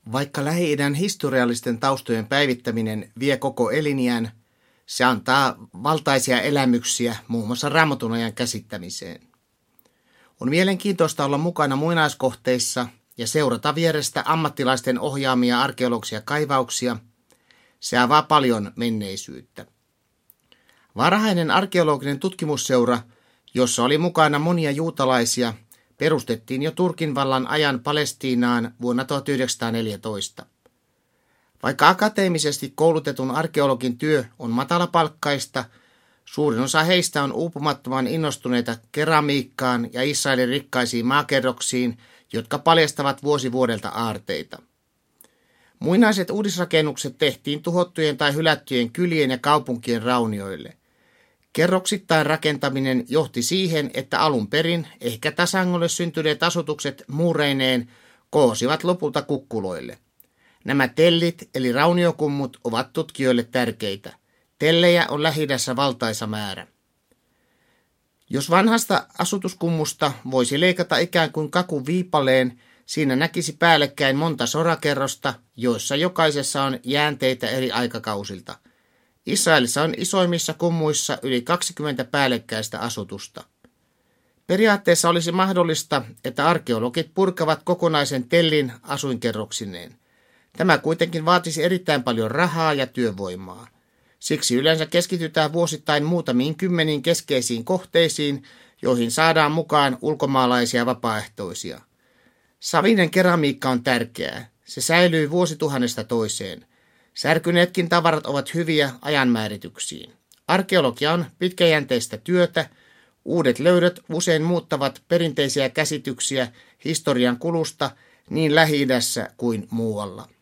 Vaikka Lähi-idän historiallisten taustojen päivittäminen vie koko eliniän, se antaa valtaisia elämyksiä muun muassa Raamatun ajan käsittämiseen. On mielenkiintoista olla mukana muinaiskohteissa ja seurata vierestä ammattilaisten ohjaamia arkeologisia kaivauksia. Se avaa paljon menneisyyttä. Varhainen arkeologinen tutkimusseura, jossa oli mukana monia juutalaisia, perustettiin jo Turkin vallan ajan Palestiinaan vuonna 1914. Vaikka akateemisesti koulutetun arkeologin työ on matalapalkkaista, suurin osa heistä on uupumattoman innostuneita keramiikkaan ja Israelin rikkaisiin maakerroksiin, jotka paljastavat vuosi vuodelta aarteita. Muinaiset uudisrakennukset tehtiin tuhottujen tai hylättyjen kylien ja kaupunkien raunioille. Kerroksittain rakentaminen johti siihen, että alun perin ehkä tasangolle syntyneet asutukset muureineen koosivat lopulta kukkuloille. Nämä tellit eli rauniokummut ovat tutkijoille tärkeitä. Tellejä on Lähi-idässä valtaisa määrä. Jos vanhasta asutuskummusta voisi leikata ikään kuin kakuviipaleen, siinä näkisi päällekkäin monta sorakerrosta, joissa jokaisessa on jäänteitä eri aikakausilta. Israelissa on isoimmissa kummuissa yli 20 päällekkäistä asutusta. Periaatteessa olisi mahdollista, että arkeologit purkavat kokonaisen tellin asuinkerroksineen. Tämä kuitenkin vaatisi erittäin paljon rahaa ja työvoimaa. Siksi yleensä keskitytään vuosittain muutamiin kymmeniin keskeisiin kohteisiin, joihin saadaan mukaan ulkomaalaisia vapaaehtoisia. Savinen keramiikka on tärkeää. Se säilyy vuosituhannesta toiseen. Särkyneetkin tavarat ovat hyviä ajanmäärityksiin. Arkeologia on pitkäjänteistä työtä. Uudet löydöt usein muuttavat perinteisiä käsityksiä historian kulusta niin Lähi-idässä kuin muualla.